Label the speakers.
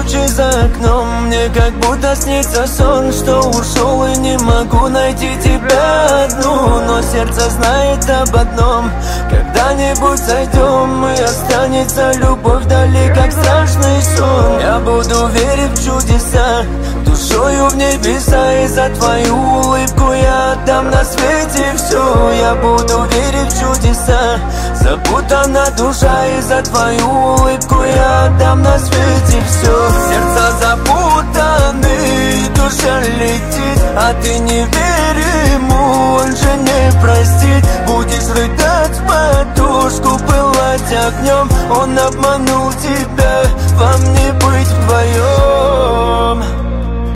Speaker 1: тучи за окном. Мне как будто снится сон, что ушел и не могу найти тебя одну. Но сердце знает об одном: когда-нибудь сойдем, и останется любовь вдали, как страшный сон. Я буду верить в чудеса, душою в небеса, и за твою улыбку я отдам на свете все. Я буду верить в чудеса, запутана душа, и за твою улыбку я отдам на свете все. Сердца запутаны, душа летит, а ты не верь ему, он же не простит. Будешь рыдать в подушку, пылать огнем, он обманул тебя, вам не быть вдвоем.